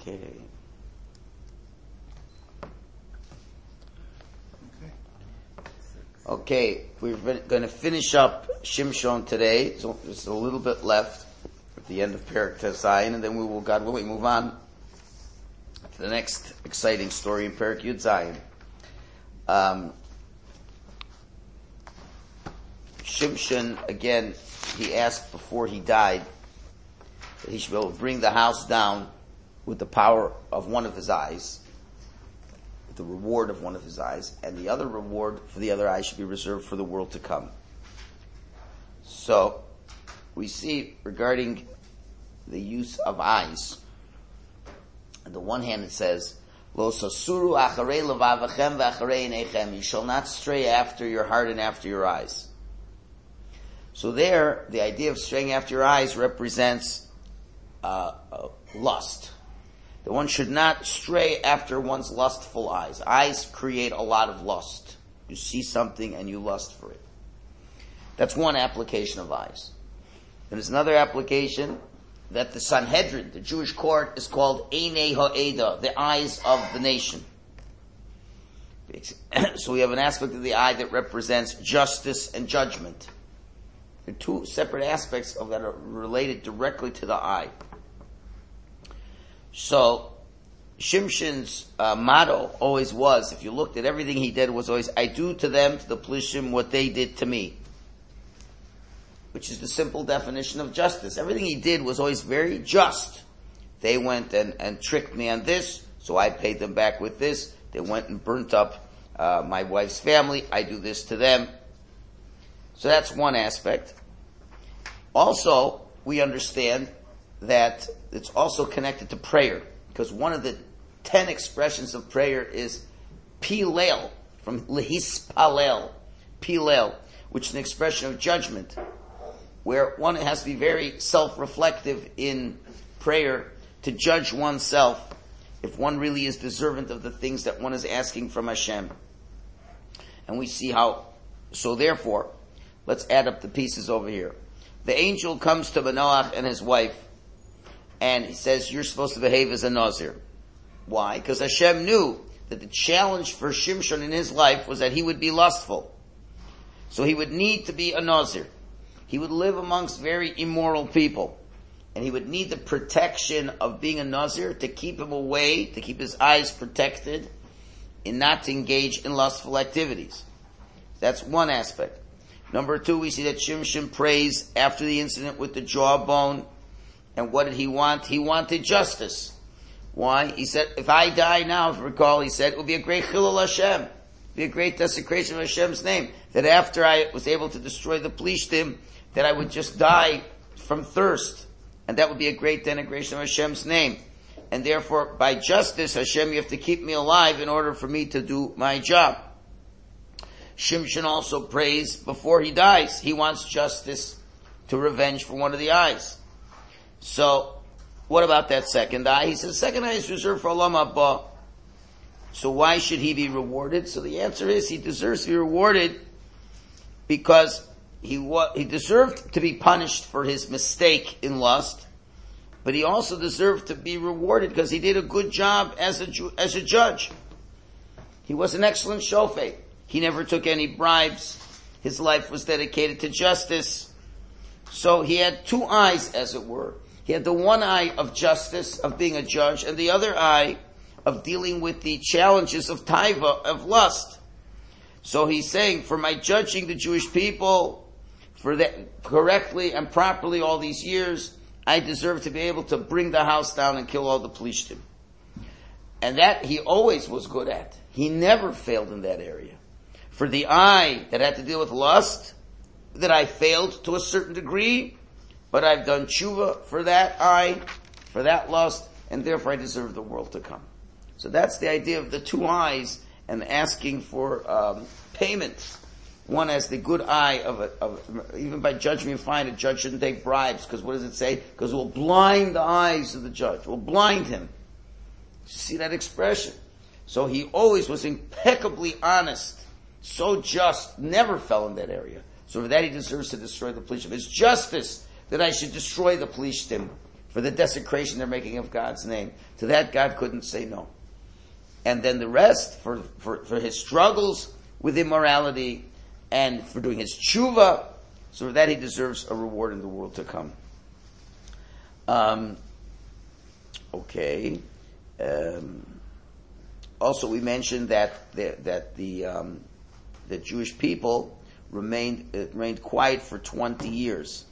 Okay, we're going to finish up Shimshon today. So there's a little bit left at the end of Perek Tezayin, and then we will, God willing, move on to the next exciting story in Perek Yud Zayin. Shimshon, again, he asked before he died that he should be able to bring the house down with the power of one of his eyes, the reward of one of his eyes, and the other reward for the other eye should be reserved for the world to come. So, we see regarding the use of eyes, on the one hand it says, Lo sasuru acharei levavachem v'acharei einechem, you shall not stray after your heart and after your eyes. So there, the idea of straying after your eyes represents lust. That one should not stray after one's lustful eyes. Eyes create a lot of lust. You see something and you lust for it. That's one application of eyes. And there's another application that the Sanhedrin, the Jewish court, is called Einei Ha'eda, the eyes of the nation. So we have an aspect of the eye that represents justice and judgment. There are two separate aspects of that are related directly to the eye. So, Shimshon's motto always was, if you looked at everything he did, was always, I do to them, to the Plishtim, what they did to me. Which is the simple definition of justice. Everything he did was always very just. They went and tricked me on this, so I paid them back with this. They went and burnt up my wife's family, I do this to them. So that's one aspect. Also, we understand that it's also connected to prayer, because one of the 10 expressions of prayer is pilel, from lehispalel, pilel, which is an expression of judgment, where one has to be very self-reflective in prayer to judge oneself if one really is deserving of the things that one is asking from Hashem. And we see how, so therefore, let's add up the pieces over here. The angel comes to Manoach and his wife, and he says, you're supposed to behave as a Nazir. Why? Because Hashem knew that the challenge for Shimshon in his life was that he would be lustful. So he would need to be a Nazir. He would live amongst very immoral people. And he would need the protection of being a Nazir to keep him away, to keep his eyes protected, and not to engage in lustful activities. That's one aspect. Number two, we see that Shimshon prays after the incident with the jawbone. And what did he want? He wanted justice. Why? He said, if I die now, if you recall, he said, it would be a great chilul Hashem. It would be a great desecration of Hashem's name. That after I was able to destroy the Plishtim, that I would just die from thirst. And that would be a great denigration of Hashem's name. And therefore, by justice, Hashem, you have to keep me alive in order for me to do my job. Shimshon also prays before he dies. He wants justice to revenge for one of the eyes. So, what about that second eye? He says, second eye is reserved for Olam Haba. So why should he be rewarded? So the answer is, he deserves to be rewarded because he deserved to be punished for his mistake in lust, but he also deserved to be rewarded because he did a good job as a judge. He was an excellent shofet. He never took any bribes. His life was dedicated to justice. So he had two eyes, as it were. He had the one eye of justice, of being a judge, and the other eye of dealing with the challenges of taiva, of lust. So he's saying, for my judging the Jewish people, for that correctly and properly all these years, I deserve to be able to bring the house down and kill all the Plishtim. And that he always was good at. He never failed in that area. For the eye that had to deal with lust, that I failed to a certain degree, but I've done tshuva for that eye, for that lust, and therefore I deserve the world to come. So that's the idea of the two eyes and asking for payment. One has the good eye of even by judgment you find a judge shouldn't take bribes, because what does it say? Because it will blind the eyes of the judge. It will blind him. You see that expression? So he always was impeccably honest, so just, never fell in that area. So for that he deserves to destroy the Plishtim. It's justice that I should destroy the Plishtim for the desecration they're making of God's name. To that, God couldn't say no. And then the rest, for his struggles with immorality, and for doing his tshuva, so for that he deserves a reward in the world to come. Also, we mentioned that the Jewish people remained quiet for 20 years.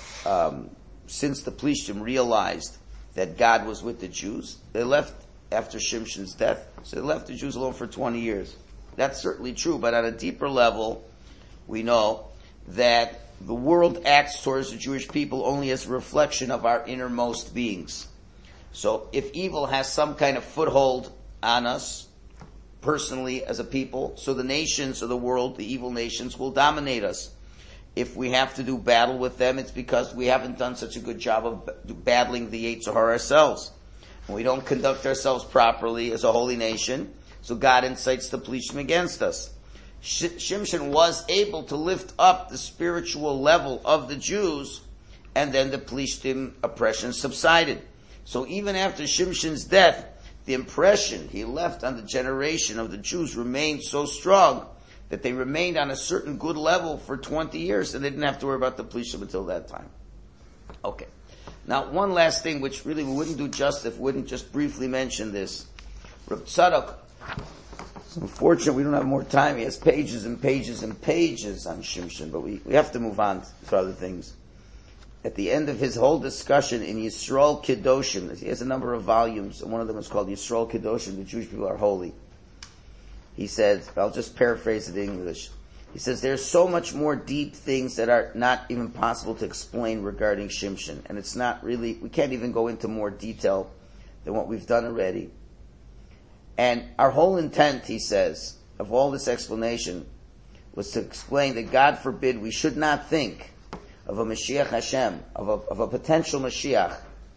Since the Plishtim realized that God was with the Jews, they left after Shimshon's death, so they left the Jews alone for 20 years. That's certainly true, but on a deeper level, we know that the world acts towards the Jewish people only as a reflection of our innermost beings. So if evil has some kind of foothold on us, personally as a people, so the nations of the world, the evil nations, will dominate us. If we have to do battle with them, it's because we haven't done such a good job of battling the Yetzer Hara ourselves. And we don't conduct ourselves properly as a holy nation, so God incites the Plishtim against us. Shimshon was able to lift up the spiritual level of the Jews, and then the Plishtim oppression subsided. So even after Shimshon's death, the impression he left on the generation of the Jews remained so strong that they remained on a certain good level for 20 years, and they didn't have to worry about the Plishtim until that time. Okay. Now, one last thing, which really we wouldn't do justice if we wouldn't just briefly mention this. Reb Tzadok, it's unfortunate we don't have more time. He has pages and pages and pages on Shimshon, but we have to move on to other things. At the end of his whole discussion in Yisrael Kedoshim, he has a number of volumes, and one of them is called Yisrael Kedoshim, the Jewish people are holy. He says, I'll just paraphrase it in English. He says, there's so much more deep things that are not even possible to explain regarding Shimshon, and it's not really, we can't even go into more detail than what we've done already. And our whole intent, he says, of all this explanation was to explain that God forbid we should not think of a Mashiach Hashem, of a potential Mashiach,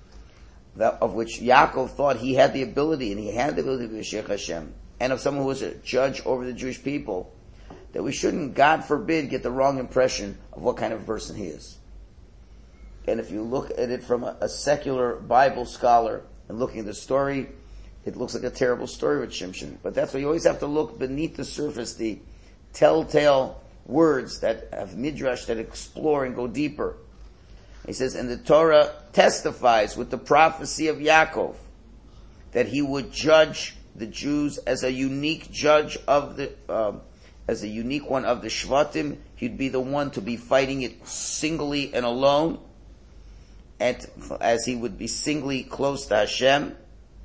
of which Yaakov thought he had the ability, and he had the ability to be Mashiach Hashem, and of someone who was a judge over the Jewish people, that we shouldn't, God forbid, get the wrong impression of what kind of person he is. And if you look at it from a secular Bible scholar, and looking at the story, it looks like a terrible story with Shimshon. But that's why you always have to look beneath the surface, the telltale words that have midrash that explore and go deeper. He says, and the Torah testifies with the prophecy of Yaakov that he would judge the Jews as a unique judge of as a unique one of the Shvatim. He'd be the one to be fighting it singly and alone, and as he would be singly close to Hashem.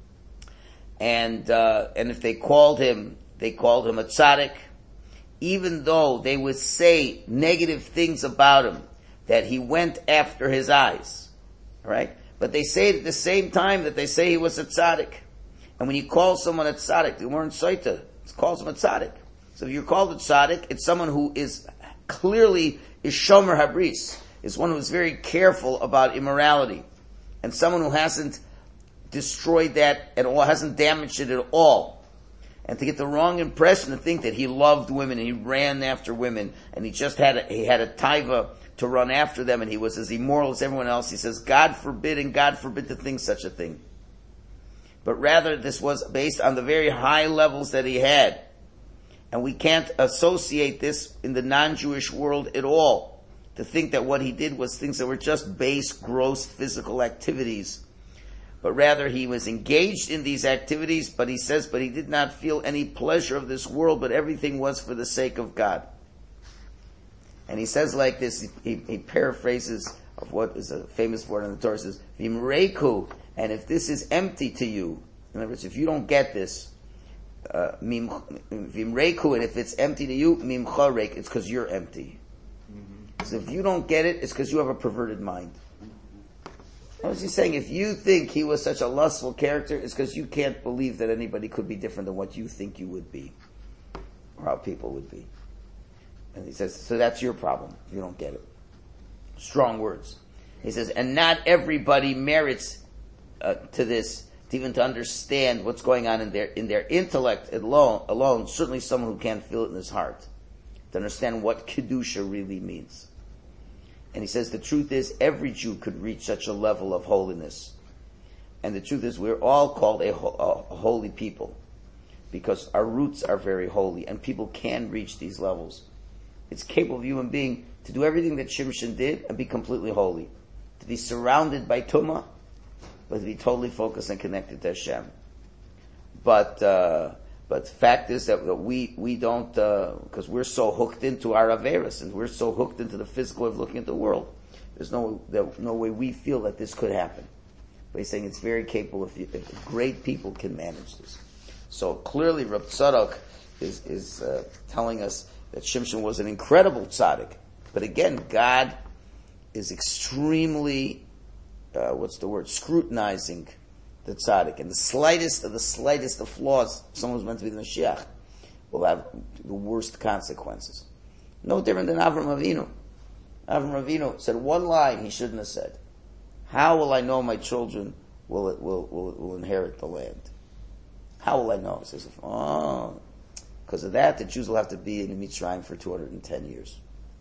And if they called him a tzaddik, even though they would say negative things about him, that he went after his eyes, right? But they say it at the same time that they say he was a tzaddik. And when you call someone a tzaddik, the Gemara in Sotah calls him a tzaddik. So if you're called a tzaddik, it's someone who is clearly is shomer habris, is one who is very careful about immorality, and someone who hasn't destroyed that at all, hasn't damaged it at all. And to get the wrong impression to think that he loved women and he ran after women and he just had a taiva to run after them and he was as immoral as everyone else. He says, God forbid and God forbid to think such a thing. But rather this was based on the very high levels that he had. And we can't associate this in the non-Jewish world at all. To think that what he did was things that were just base, gross physical activities. But rather he was engaged in these activities, but he says, but he did not feel any pleasure of this world, but everything was for the sake of God. And he says like this, he paraphrases of what is a famous word in the Torah, says, Vimreiku, and if this is empty to you, in other words, if you don't get this, Vimreiku, and if it's empty to you, Mimcharek, it's because you're empty. So if you don't get it, it's because you have a perverted mind. What was he saying? If you think he was such a lustful character, it's because you can't believe that anybody could be different than what you think you would be, or how people would be. And he says, so that's your problem. You don't get it. Strong words. He says, and not everybody merits to this, to even to understand what's going on in their intellect alone. Certainly someone who can't feel it in his heart, to understand what kedusha really means. And he says the truth is every Jew could reach such a level of holiness. And the truth is we're all called a holy people because our roots are very holy and people can reach these levels. It's capable of human being to do everything that Shimshon did and be completely holy. To be surrounded by Tumah, but to be totally focused and connected to Hashem. But the fact is that we don't, because we're so hooked into our Averis and we're so hooked into the physical way of looking at the world. There's no way we feel that this could happen. But he's saying it's very capable if great people can manage this. So clearly Reb Tzadok is telling us that Shimshon was an incredible tzaddik. But again, God is extremely, scrutinizing the tzaddik. And the slightest of flaws, someone who's meant to be the Mashiach, will have the worst consequences. No different than Avram Avinu. Avram Avinu said one line he shouldn't have said. How will I know my children will inherit the land? How will I know? He says, because of that, the Jews will have to be in Mitzrayim for 210 years.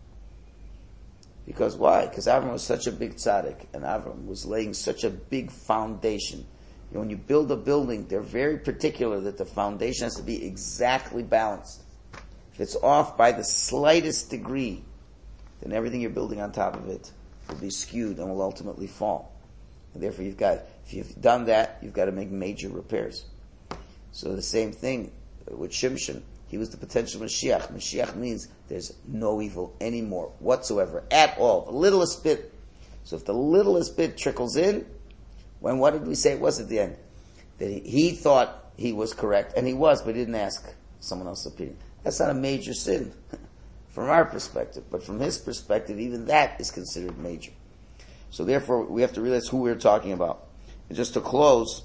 Because why? Because Avram was such a big tzaddik, and Avram was laying such a big foundation. You know, when you build a building, they're very particular that the foundation has to be exactly balanced. If it's off by the slightest degree, then everything you're building on top of it will be skewed and will ultimately fall. And therefore if you've done that, you've got to make major repairs. So the same thing with Shimshon. He was the potential Mashiach. Mashiach means there's no evil anymore whatsoever, at all. The littlest bit. So if the littlest bit trickles in, what did we say it was at the end? That he thought he was correct, and he was, but he didn't ask someone else's opinion. That's not a major sin from our perspective, but from his perspective, even that is considered major. So therefore, we have to realize who we're talking about. And just to close,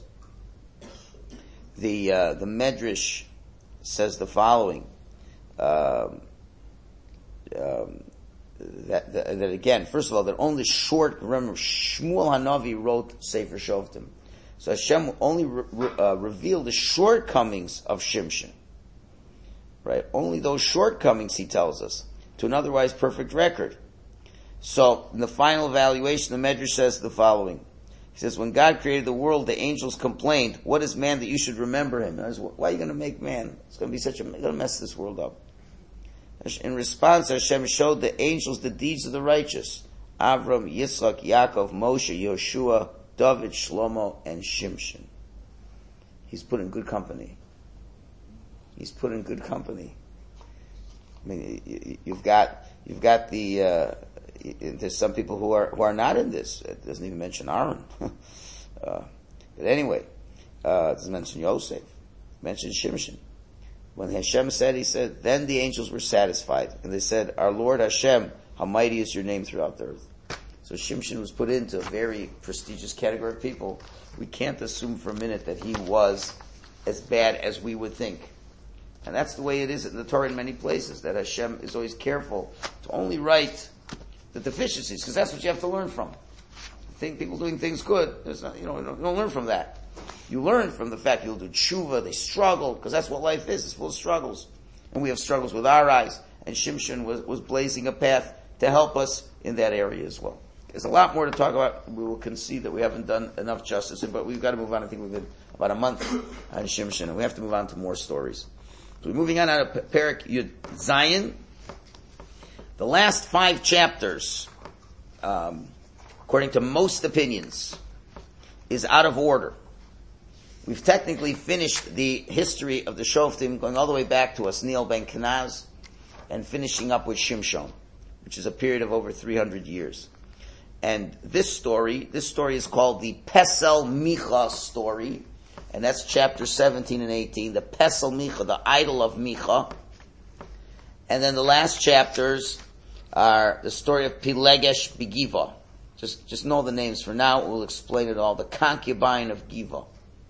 the Medrash says the following, that again, first of all, that only remember, Shmuel Hanavi wrote Sefer Shoftim. So Hashem only revealed the shortcomings of Shimshon. Right? Only those shortcomings, he tells us, to an otherwise perfect record. So, in the final evaluation, the Medrash says the following. He says, when God created the world, the angels complained, what is man that you should remember him? Why are you going to make man? It's going to be you're going to mess this world up. In response, Hashem showed the angels the deeds of the righteous. Avram, Yitzchak, Yaakov, Moshe, Yoshua, David, Shlomo, and Shimshon. He's put in good company. He's put in good company. I mean, you've got the, there's some people who are not in this. It doesn't even mention Aaron. But anyway, it doesn't mention Yosef. It mentions Shimshon. When Hashem said, he said, then the angels were satisfied. And they said, our Lord Hashem, how mighty is your name throughout the earth. So Shimshon was put into a very prestigious category of people. We can't assume for a minute that he was as bad as we would think. And that's the way it is in the Torah in many places, that Hashem is always careful to only write the deficiencies, because that's what you have to learn from. Think people doing things good, there's not, you don't learn from that. You learn from the fact you'll do tshuva, they struggle, because that's what life is, it's full of struggles. And we have struggles with our eyes, and Shimshon was blazing a path to help us in that area as well. There's a lot more to talk about. We will concede that we haven't done enough justice, but we've got to move on. I think we've been about a month on Shimshon, and we have to move on to more stories. So we're moving on out of Perek Yud Zayin. The last 5 chapters, according to most opinions, is out of order. We've technically finished the history of the Shoftim, going all the way back to Asniel ben Kenaz, and finishing up with Shimshon, which is a period of over 300 years. And this story is called the Pesel Micha story, and that's chapter 17 and 18, the Pesel Micha, the idol of Micha. And then the last chapters are the story of Pilegesh Begiva. Just know the names for now, we'll explain it all. The concubine of Giva.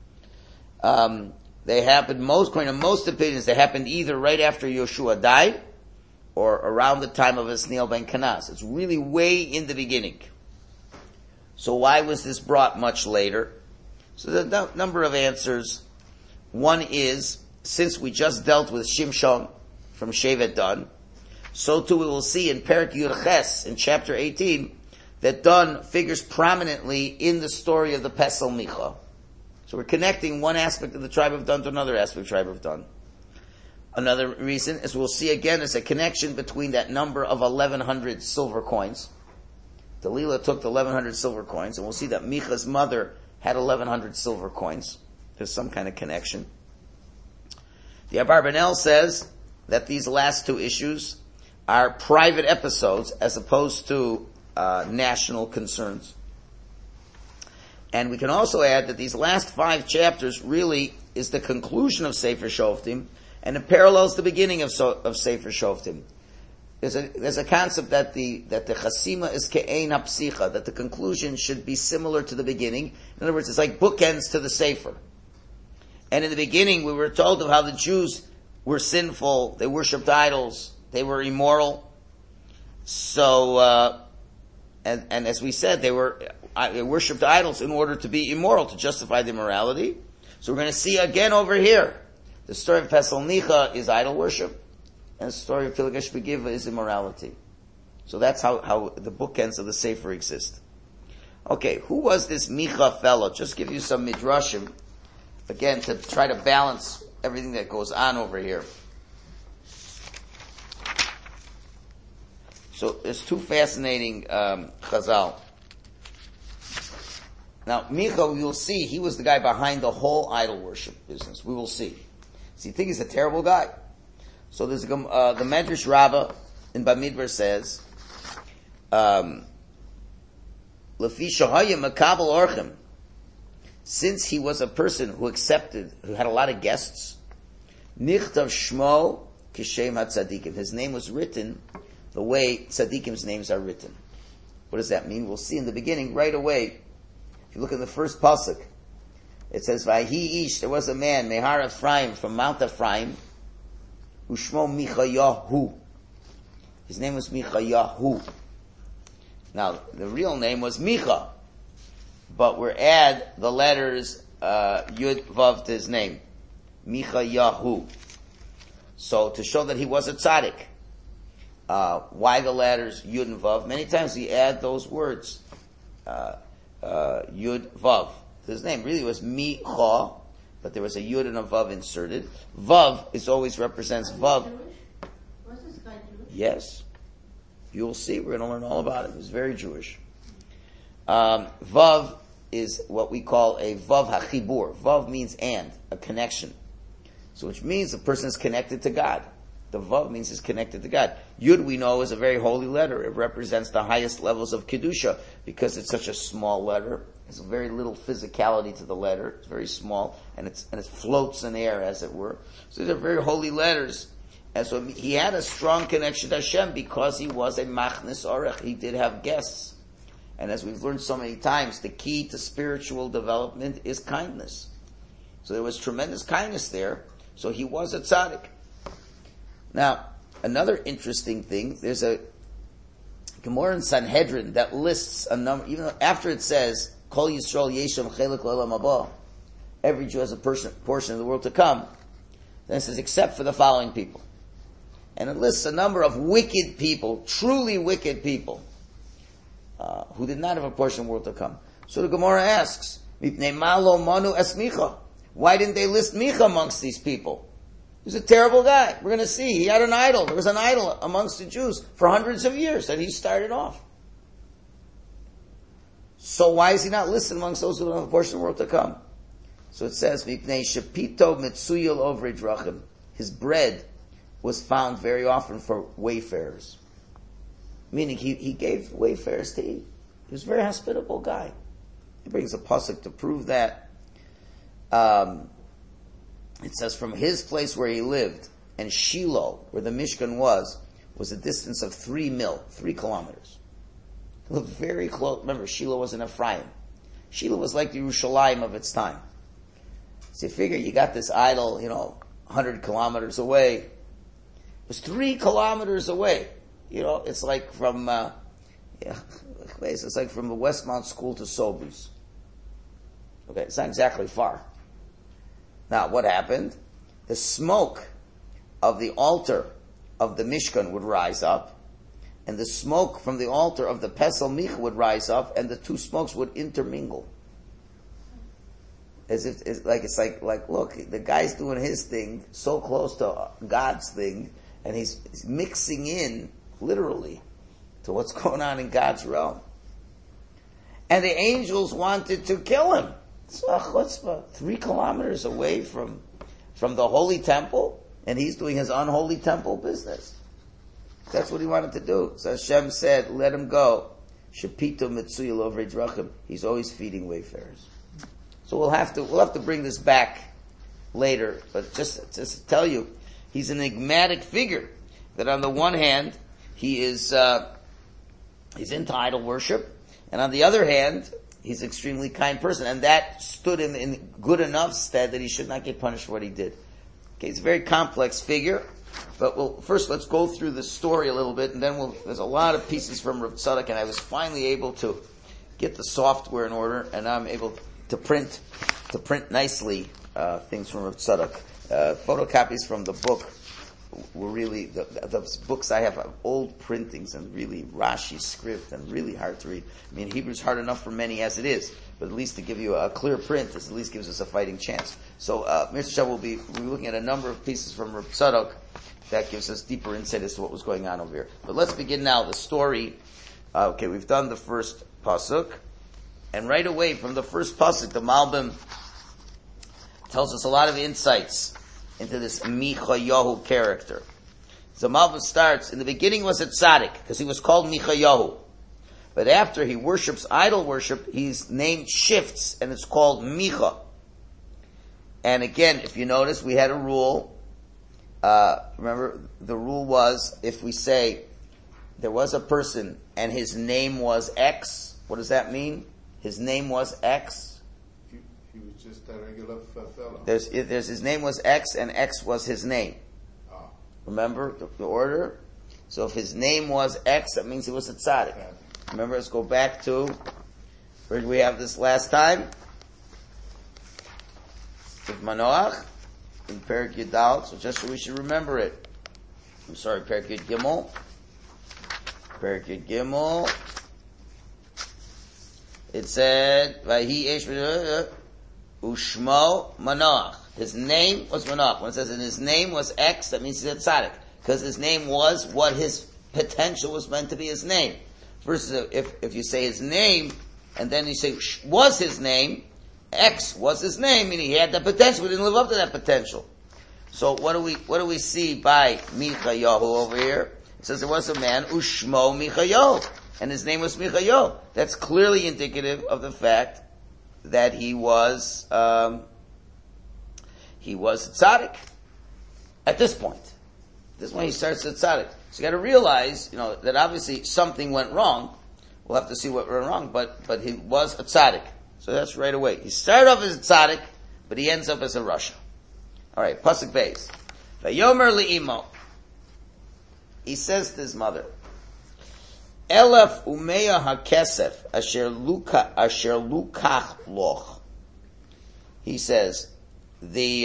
They happened according to most opinions, they happened either right after Yoshua died, or around the time of Asniel ben Kenaz. It's really way in the beginning. So why was this brought much later? So there's a number of answers. One is, since we just dealt with Shimshon from Shevet Dan, so too we will see in Perek Yud Ches, in chapter 18, that Dan figures prominently in the story of the Pesel Micha. So we're connecting one aspect of the tribe of Dan to another aspect of the tribe of Dan. Another reason, as we'll see again, is a connection between that number of 1,100 silver coins. Delilah took the 1,100 silver coins, and we'll see that Micha's mother had 1,100 silver coins. There's some kind of connection. The Abarbanel says that these last two issues are private episodes as opposed to national concerns. And we can also add that these last 5 chapters really is the conclusion of Sefer Shoftim, and it parallels the beginning of Sefer Shoftim. There's a concept that the chasima is ke'ein hapsicha, that the conclusion should be similar to the beginning. In other words, it's like bookends to the Sefer. And in the beginning, we were told of how the Jews were sinful, they worshipped idols, they were immoral. So, and as we said, they worshipped idols in order to be immoral, to justify the immorality. So we're going to see again over here, the story of Pesel Micha is idol worship, and the story of Pilagesh Begiva is immorality. So that's how the bookends of the Sefer exist. Okay, who was this Micha fellow? Just give you some midrashim, again, to try to balance everything that goes on over here. So there's 2 fascinating chazal. Now, Micha, you'll see, he was the guy behind the whole idol worship business. We will see. So you think he's a terrible guy? So there's the Medrash Rabbah in Bamidbar says, Lefi shahaya makabel orchim, since he was a person who had a lot of guests, nichtav shmo kishem hatzadikim. His name was written the way tzadikim's names are written. What does that mean? We'll see in the beginning right away. If you look in the first pasuk, it says, Vayhi ish, there was a man, Mehar Ephraim, from Mount Ephraim, Ushmo Michayahu. His name was Michayahu. Now, the real name was Micha, but we're add the letters Yud Vav to his name, Michayahu. So to show that he was a tzaddik, why the letters Yud and Vav? Many times we add those words, Yud Vav. His name really was Micha, but there was a Yud and a Vav inserted. Vav always represents Vav. Was this guy Jewish? Yes. You'll see, we're going to learn all about it. He was very Jewish. Vav is what we call a Vav HaChibur. Vav means and, a connection. So which means the person is connected to God. The Vav means he's connected to God. Yud, we know, is a very holy letter. It represents the highest levels of Kedusha because it's such a small letter. There's very little physicality to the letter. It's very small, and it floats in air, as it were. So these are very holy letters. And so he had a strong connection to Hashem because he was a machnis orech. He did have guests. And as we've learned so many times, the key to spiritual development is kindness. So there was tremendous kindness there. So he was a tzaddik. Now, another interesting thing, there's a Gemara in Sanhedrin that lists a number, even after it says, Kol Yisrael Yeshem Chelik L'Olam Haba, every Jew has a portion of the world to come, then it says, except for the following people. And it lists a number of wicked people, truly wicked people, who did not have a portion of the world to come. So the Gemara asks, Mipnei ma lo manu es Micha? Why didn't they list Micha amongst these people? He was a terrible guy. We're going to see. He had an idol. There was an idol amongst the Jews for hundreds of years that he started off. So why is he not listed amongst those who don't have a portion of the world to come? So it says, Mipnei shepito mitzuyel ovre drachim. His bread was found very often for wayfarers. Meaning he gave wayfarers to eat. He was a very hospitable guy. He brings a pasuk to prove that. It says from his place where he lived and Shiloh, where the Mishkan was a distance of 3 kilometers. He lived very close. Remember, Shiloh was in Ephraim. Shiloh was like the Yerushalayim of its time. So you figure you got this idol, 100 kilometers away. It was 3 kilometers away. It's like from, it's like from the Westmount School to Sobeys. Okay, it's not exactly far. Now, what happened? The smoke of the altar of the Mishkan would rise up, and the smoke from the altar of the Pesel Micha would rise up, and the two smokes would intermingle. As if it's like look, the guy's doing his thing so close to God's thing, and he's mixing in literally to what's going on in God's realm. And the angels wanted to kill him. It's 3 kilometers away from the holy temple, and he's doing his unholy temple business. That's what he wanted to do. So Hashem said, "Let him go." Shepito mitzuyel over drachim. He's always feeding wayfarers. So we'll have to bring this back later, but just to tell you, he's an enigmatic figure. That on the one hand, he's into idol worship, and on the other hand, he's an extremely kind person, and that stood him in good enough stead that he should not get punished for what he did. Okay, it's a very complex figure, but first let's go through the story a little bit, and then there's a lot of pieces from Rav Tzadok, and I was finally able to get the software in order, and I'm able to print nicely things from Rav Tzadok. Photocopies from the book were really the books I have old printings and really Rashi script and really hard to read. I mean, Hebrew's hard enough for many as it is, but at least to give you a clear print, this at least gives us a fighting chance. So, Mr. Shah will be looking at a number of pieces from Rav Tzadok that gives us deeper insight as to what was going on over here. But let's begin now the story. Okay, we've done the first pasuk. And right away from the first pasuk, the Malbim tells us a lot of insights into this Michayahu character. So Malbim starts, in the beginning was a tzaddik, because he was called Michayahu. But after he worships idol worship, his name shifts, and it's called Micha. And again, if you notice, we had a rule. Remember, the rule was, if we say, there was a person, and his name was X, what does that mean? His name was X. He was just a regular fellow. There's his name was X, and X was his name. Oh. Remember the order? So if his name was X, that means he was a tzaddik. Remember, let's go back to, where did we have this last time? With Manoach, in Perek Yudal, so just so we should remember it. I'm sorry, Perek Yud Gimel. Perek Yud Gimel. It said, "Vayhi Eish Ushmo Manoach." His name was Manoach. When it says, and his name was X, that means he's a tzaddik, because his name was what his potential was meant to be his name. Versus if you say his name, and then you say was his name, X was his name, meaning he had the potential, he didn't live up to that potential. So what do we see by Michayahu over here? It says there was a man, Ushmo Michayahu, and his name was Michayahu. That's clearly indicative of the fact that he was tzaddik at this point. This is when he starts at tzaddik. So you got to realize, that obviously something went wrong. We'll have to see what went wrong, but he was a tzaddik. So that's right away. He started off as a tzaddik, but he ends up as a rasha. All right, pasuk beis. Vayomer li'imo. He says to his mother, Elef umeya hakesef asher lukach loch. He says, the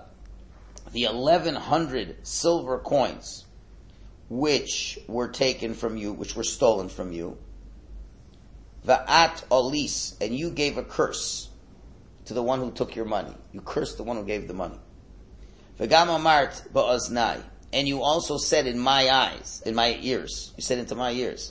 1,100 silver coins which were taken from you, which were stolen from you, va'at olis, and you gave a curse to the one who took your money. You cursed the one who gave the money. V'gam amart ba'oznai, and you also said in my eyes, in my ears. You said into my ears.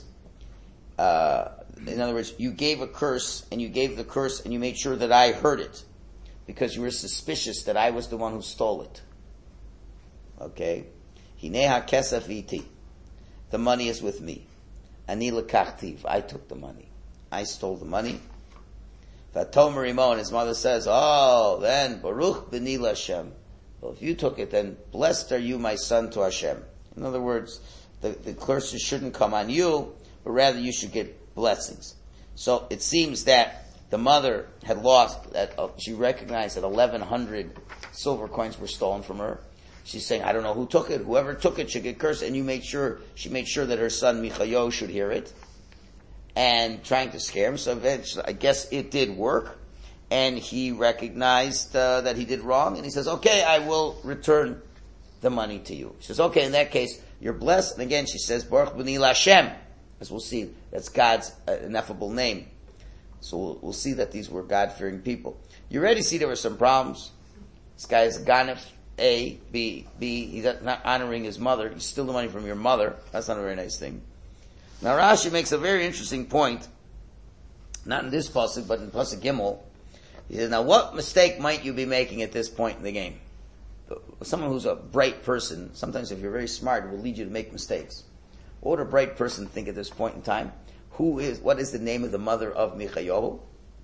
In other words, you gave a curse, and you gave the curse, and you made sure that I heard it, because you were suspicious that I was the one who stole it. Okay? Hineha kesef iti. The money is with me. Ani lekachtiv. I took the money. I stole the money. Vatomer imo, and his mother says, oh, then, Baruch b'ni Hashem. Well, if you took it, then blessed are you, my son, to Hashem. In other words, the curses shouldn't come on you, but rather you should get blessings. So it seems that the mother had lost, she recognized that 1,100 silver coins were stolen from her. She's saying, I don't know who took it. Whoever took it should get cursed. And she made sure that her son Michayahu should hear it. And trying to scare him. So eventually, I guess it did work. And he recognized that he did wrong. And he says, okay, I will return the money to you. He says, okay, in that case, You're blessed. And again, she says, Baruch B'ni Lashem. As we'll see, that's God's ineffable name. So we'll see that these were God-fearing people. You already see there were some problems. This guy is a ganef, A. B. He's not honoring his mother. He's stealing money from your mother. That's not a very nice thing. Now Rashi makes a very interesting point. Not in this pasuk, but in pasuk Gimel. He says, now what mistake might you be making at this point in the game? Someone who's a bright person, sometimes if you're very smart, it will lead you to make mistakes. What would a bright person think at this point in time? What is the name of the mother of Michayahu?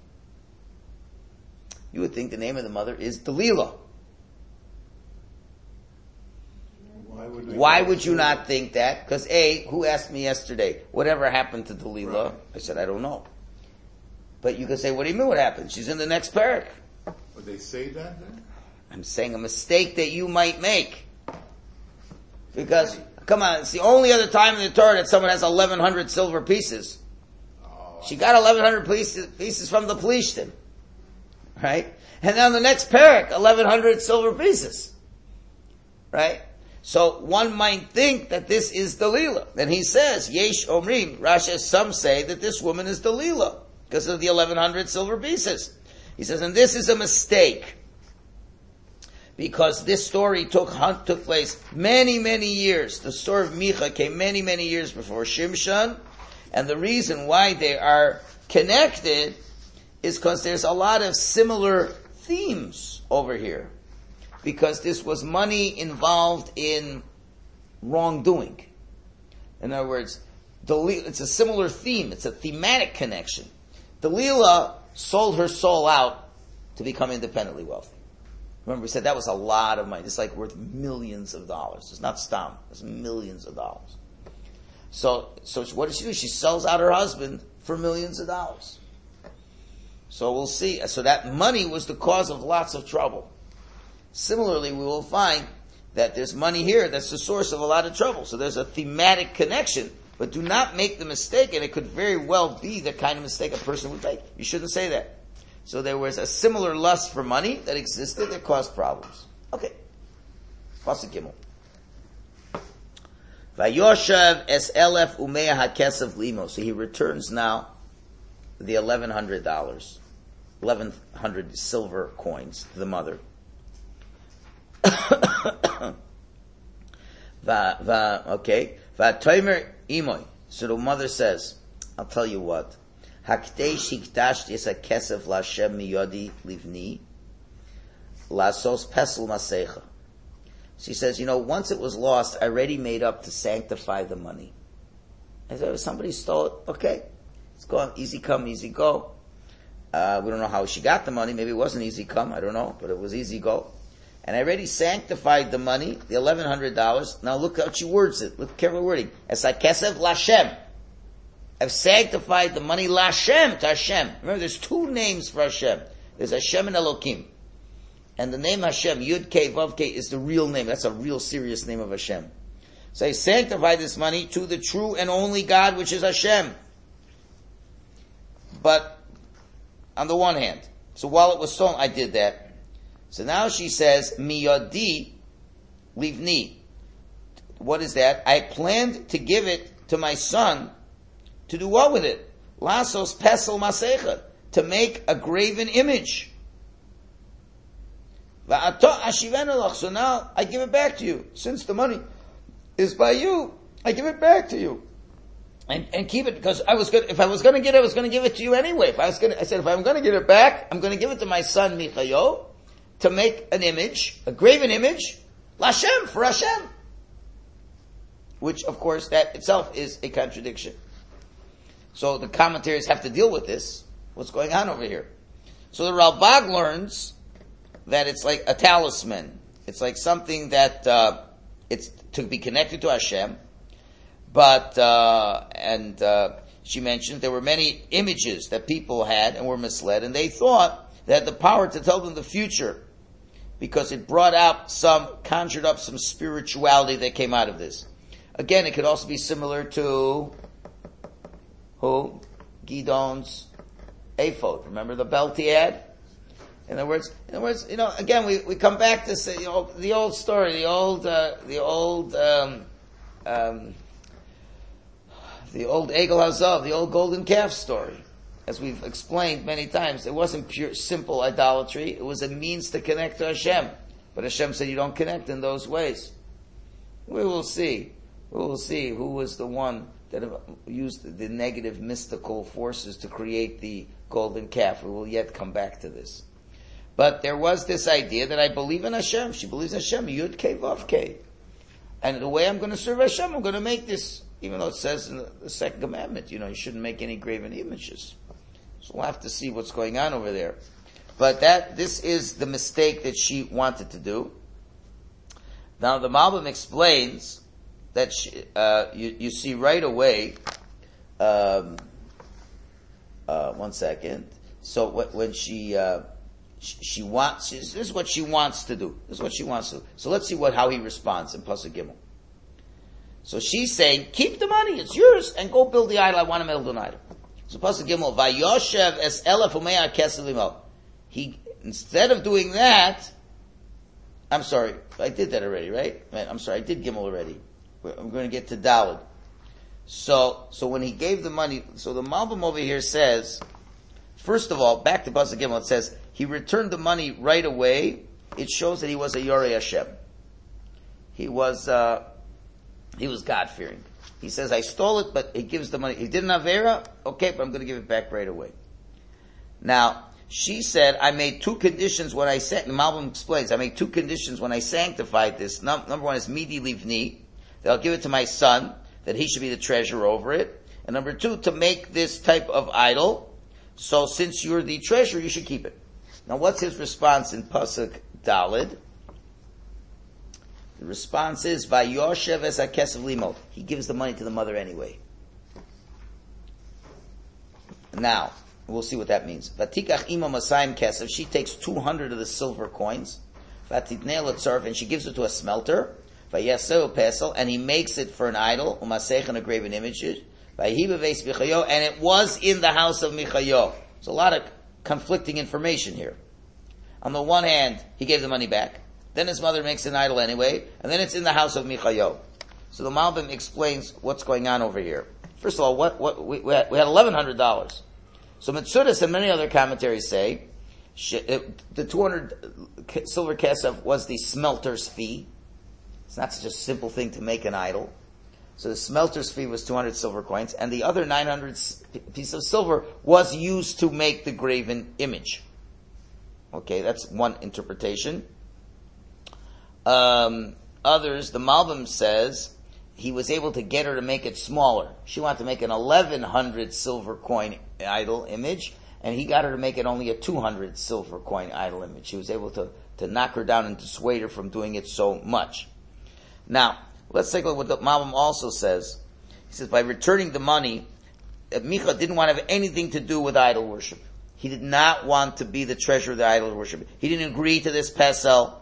You would think the name of the mother is Delilah. Why would you not think that? Because who asked me yesterday, whatever happened to Delilah? Right. I said, I don't know. But you could say, what do you mean what happened? She's in the next parak. Would they say that then? I'm saying a mistake that you might make. Because, come on, it's the only other time in the Torah that someone has 1,100 silver pieces. She got 1,100 pieces from the Plishtim. Right? And then the next parak, 1,100 silver pieces. Right? So one might think that this is Delilah. And he says, Yesh Omrim, Rashi, some say that this woman is Delilah because of the 1,100 silver pieces. He says, and this is a mistake. Because this story took place many, many years. The story of Micha came many, many years before Shimshon. And the reason why they are connected is because there's a lot of similar themes over here. Because this was money involved in wrongdoing. In other words, it's a similar theme. It's a thematic connection. Delilah sold her soul out to become independently wealthy. Remember, we said that was a lot of money. It's like worth millions of dollars. It's not stam. It's millions of dollars. So what does she do? She sells out her husband for millions of dollars. So we'll see. So that money was the cause of lots of trouble. Similarly, we will find that there's money here that's the source of a lot of trouble. So there's a thematic connection. But do not make the mistake, and it could very well be the kind of mistake a person would make. You shouldn't say that. So there was a similar lust for money that existed that caused problems. Okay. Pasuk Gimel. Vayoshav es elef umeah hakesef limo. So he returns now the $1,100, 1,100 silver coins to the mother. Okay. Vatomer imoy. So the mother says, I'll tell you what. Hakdei shikdashti es hakesef laShem miyodi livni lasos pesel masecha. She says, once it was lost, I already made up to sanctify the money. I said, somebody stole it. Okay. It's gone. Easy come, easy go. We don't know how she got the money. Maybe it wasn't easy come. I don't know. But it was easy go. And I already sanctified the money, the $1,100. Now look how she words it. Look careful wording. Es hakesef laShem. I've sanctified the money laShem, to Hashem. Remember, there's two names for Hashem. There's Hashem and Elokim. And the name Hashem, Yud Kei Vav Kei, is the real name. That's a real serious name of Hashem. So I sanctify this money to the true and only God, which is Hashem. But, on the one hand, so while it was stolen, I did that. So now she says, Miyodi livni. What is that? I planned to give it to my son to do what with it? Lasos pesel masecha. To make a graven image. So now I give it back to you. Since the money is by you, I give it back to you. And keep it, because if I was going to get it, I was going to give it to you anyway. I said, if I'm going to get it back, I'm going to give it to my son Michayo to make an image, a graven image, LaShem, for Hashem. Which, of course, that itself is a contradiction. So the commentaries have to deal with this. What's going on over here? So the Ralbag learns that it's like a talisman. It's like something that it's to be connected to Hashem. But she mentioned there were many images that people had and were misled, and they thought they had the power to tell them the future because it conjured up some spirituality that came out of this. Again, it could also be similar to who? Gidon's ephod. Remember the belt he had? In other words, again, we come back to say, the old story, the old the old Egel Hazav, the old golden calf story. As we've explained many times, it wasn't pure, simple idolatry. It was a means to connect to Hashem. But Hashem said you don't connect in those ways. We will see. We will see who was the one that used the negative mystical forces to create the golden calf. We will yet come back to this. But there was this idea that I believe in Hashem. She believes in Hashem. Yud Kei Vav Kei. And the way I'm going to serve Hashem, I'm going to make this, even though it says in the second commandment, you shouldn't make any graven images. So we'll have to see what's going on over there. But this is the mistake that she wanted to do. Now the Malbim explains that you see right away, 1 second. So when she wants, this is what she wants to do. This is what she wants to do. So let's see how he responds in Pasuk Gimel. So she's saying, keep the money, it's yours, and go build the idol. I want to build an idol. So Pasuk Gimel, Vayoshev es elef u'mea kesef limo. He, instead of doing that, I'm sorry, I did that already, right? I'm sorry, I did Gimel already. I'm going to get to Daled. So when he gave the money, so the Malbim over here says, first of all, back to Pasuk Gimel, it says, he returned the money right away. It shows that he was a Yorei Hashem. He was God-fearing. He says, I stole it, but he gives the money. He did an Avera, okay, but I'm going to give it back right away. Now, she said, I made two conditions when the Malbim explains, I made two conditions when I sanctified this. Number one is Midi Livni, that I'll give it to my son, that he should be the treasurer over it. And number two, to make this type of idol. So since you're the treasurer, you should keep it. Now what's his response in Pasuk Daled? The response is, Vayoshev es hakesef limo. He gives the money to the mother anyway. Now, we'll see what that means. Vatikach imo masayim kesef. She takes 200 of the silver coins. Vatitnei letzarf, and she gives it to a smelter. Vayaseu pesel, and he makes it for an idol. Umasech, and a graven image. Vayihi beveis Michayo, and it was in the house of Michayo. There's a lot of conflicting information here. On the one hand, he gave the money back. Then his mother makes an idol anyway, and then it's in the house of Michayo. So the Malbim explains what's going on over here. First of all, we had $1,100. So Mitzudas and many other commentaries say the 200 silver kesef was the smelter's fee. It's not such a simple thing to make an idol. So the smelter's fee was 200 silver coins, and the other 900 pieces of silver was used to make the graven image. Okay, that's one interpretation. Others, the Malbim says, he was able to get her to make it smaller. She wanted to make an 1,100 silver coin idol image, and he got her to make it only a 200 silver coin idol image. He was able to knock her down and dissuade her from doing it so much. Now, let's take a look at what the Malbim also says. He says, by returning the money, Micha didn't want to have anything to do with idol worship. He did not want to be the treasurer of the idol worship. He didn't agree to this pesel.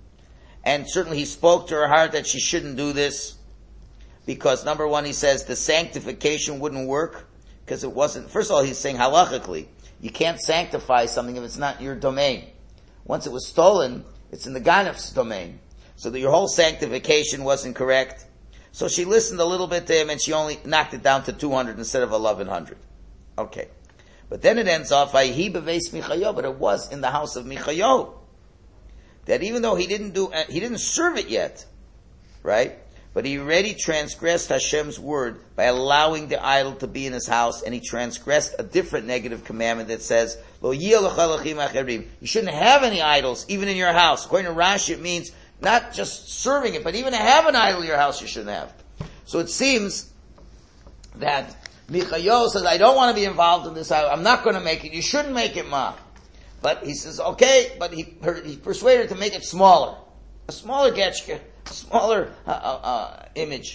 And certainly he spoke to her heart that she shouldn't do this. Because number one, he says the sanctification wouldn't work. Because it wasn't, first of all, he's saying halachically, you can't sanctify something if it's not your domain. Once it was stolen, it's in the ganef's domain. So that your whole sanctification wasn't correct. So she listened a little bit to him and she only knocked it down to 200 instead of 1,100. Okay. But then it ends off, Vayihi beveis Michayo, but it was in the house of Michayo. That even though he didn't serve it yet, right? But he already transgressed Hashem's word by allowing the idol to be in his house, and he transgressed a different negative commandment that says, Lo you shouldn't have any idols, even in your house. According to Rashi, it means not just serving it, but even to have an idol in your house you shouldn't have. So it seems that Michayo says, I don't want to be involved in this idol, I'm not going to make it, you shouldn't make it, Ma. But he says, okay, but he persuaded her to make it smaller. A smaller getchka, a smaller image.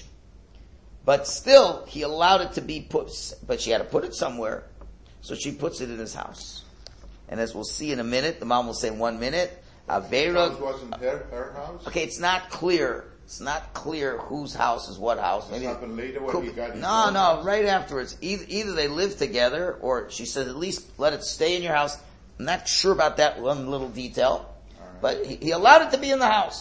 But still, he allowed it to be put, but she had to put it somewhere. So she puts it in his house. And as we'll see in a minute, the mom will say in 1 minute, Avera. House wasn't her house? Okay, it's not clear. It's not clear whose house is what house. Maybe it happened later when he got his No, right afterwards. Either they lived together, or she said, at least let it stay in your house. I'm not sure about that one little detail, but he allowed it to be in the house.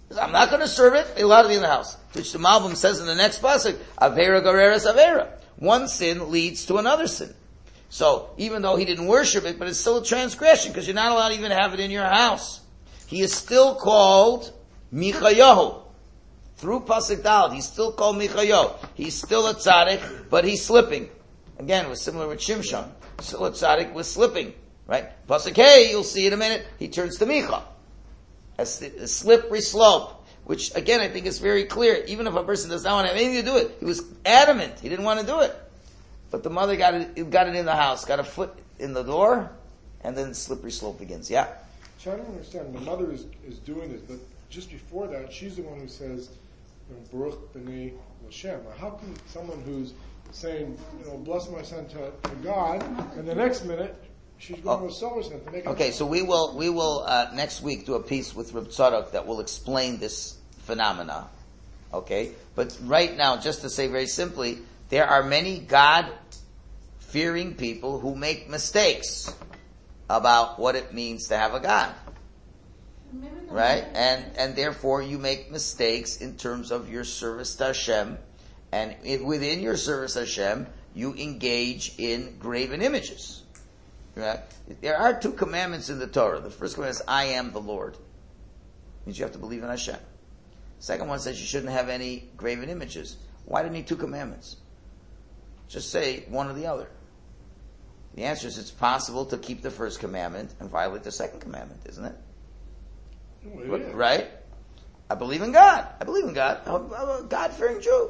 I'm not going to serve it. You're allowed to be in the house. Which the Malbim says in the next pasuk, Avera Gareres Avera. One sin leads to another sin. So, even though he didn't worship it, but it's still a transgression, because you're not allowed to even have it in your house. He is still called Michayahu. Through Pasuk Dalet, he's still called Michayahu. He's still a tzaddik, but he's slipping. Again, it was similar with Shimshon. Still a tzaddik was slipping. Right? Pasuk Hey, you'll see in a minute, he turns to Micha. A slippery slope, which again I think is very clear. Even if a person does not want to have anything to do with it, he was adamant, he didn't want to do it. But the mother got it in the house, got a foot in the door, and then the slippery slope begins. Yeah? So I don't understand, the mother is doing this, but just before that, she's the one who says, Baruch b'nei Hashem. How can someone who's saying, bless my son to God, and the next minute, she's going to a silversmith to make it. Okay, so we will next week do a piece with Reb Tzadok that will explain this phenomena. Okay? But right now, just to say very simply, there are many God-fearing people who make mistakes about what it means to have a God. Right? And therefore you make mistakes in terms of your service to Hashem, and within your service to Hashem, you engage in graven images. Right? There are 2 commandments in the Torah. The first commandment is, I am the Lord. It means you have to believe in Hashem. The second one says you shouldn't have any graven images. Why do you need 2 commandments? Just say one or the other. The answer is it's possible to keep the first commandment and violate the second commandment, isn't it? Well, yeah. Right? I believe in God. I'm a God-fearing Jew.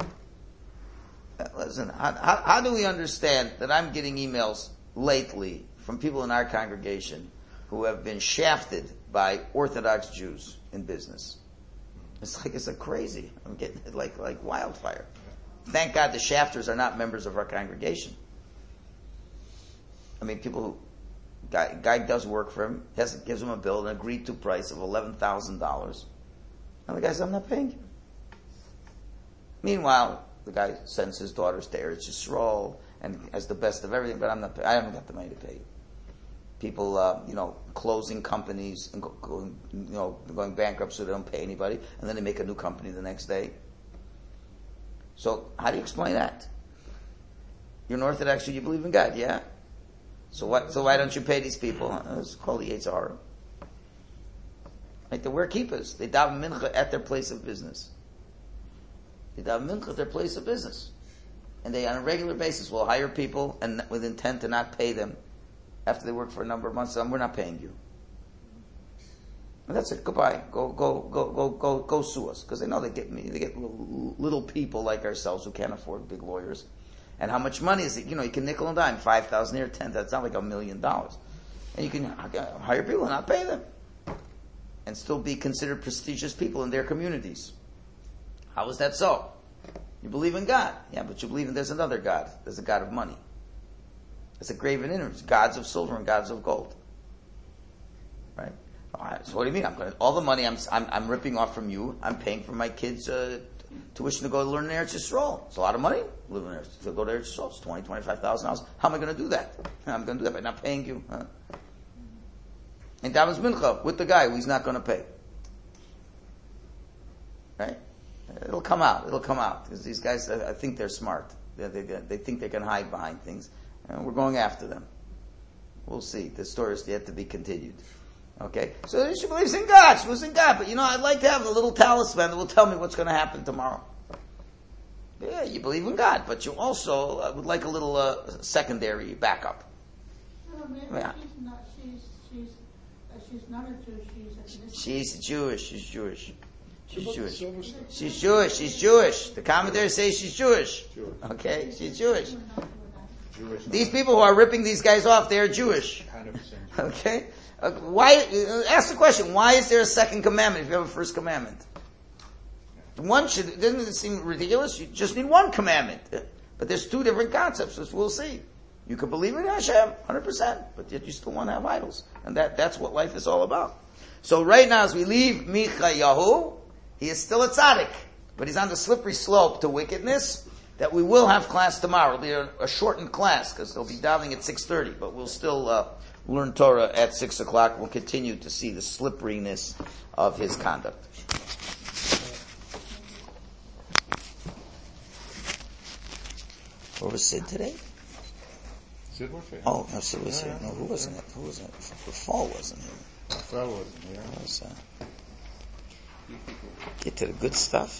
Listen, how do we understand that I'm getting emails lately from people in our congregation who have been shafted by Orthodox Jews in business? It's like crazy. I'm getting it like wildfire. Thank God the shafters are not members of our congregation. I mean, people who guy does work for him, gives him a bill, an agreed to price of $11,000, and the guy says, "I'm not paying you." Meanwhile, the guy sends his daughters to Eretz Yisrael and has the best of everything, but I haven't got the money to pay you. People, closing companies and going bankrupt so they don't pay anybody, and then they make a new company the next day. So, how do you explain that? You're an Orthodox Jew, you believe in God, yeah? So why don't you pay these people? It's called the Yitzhar. Right? They wear kippahs. They daven mincha at their place of business. And they, on a regular basis, will hire people and with intent to not pay them after they work for a number of months. So we're not paying you. And that's it. Goodbye. Go sue us. Because they know they get little people like ourselves who can't afford big lawyers. And how much money is it? You can nickel and dime, 5,000 here, 10,000. That's not like $1 million. And you can hire people and not pay them. And still be considered prestigious people in their communities. How is that so? You believe in God. Yeah, but you believe there's another God. There's a God of money. There's a graven image. Gods of silver and gods of gold. Right? So what do you mean? All the money I'm ripping off from you, I'm paying for my kids' tuition to go learn in Eretz Yisrael. It's a lot of money. To go to Eretz Yisrael, it's $25,000. How am I going to do that? I'm going to do that by not paying you. And davens mincha with the guy who he's not going to pay. Right? It'll come out. Because these guys, I think they're smart. They think they can hide behind things. And we're going after them. We'll see. The story is yet to be continued. Okay? So she believes in God. She believes in God. But I'd like to have a little talisman that will tell me what's going to happen tomorrow. Yeah, you believe in God, but you also would like a little secondary backup. No, maybe Yeah. she's not a Jew. She's Jewish. She's Jewish. The commentators say she's Jewish. Okay? She's Jewish. These people who are ripping these guys off, they are Jewish. 100%. Okay? Why? Ask the question, why is there a second commandment if you have a first commandment? Doesn't it seem ridiculous? You just need one commandment. But there's 2 different concepts, as we'll see. You could believe in Hashem, 100%, but yet you still want to have idols. And that's what life is all about. So right now, as we leave Michayahu, he is still a tzaddik, but he's on the slippery slope to wickedness, that we will have class tomorrow. It'll be a shortened class, because they'll be davening at 6:30, but we'll still learn Torah at 6 o'clock. We'll continue to see the slipperiness of his conduct. What was Sid today? Sid was here. Oh, no, Sid was here. No, who wasn't it? Who was it? The fall wasn't here. That wasn't here. Get to the good stuff.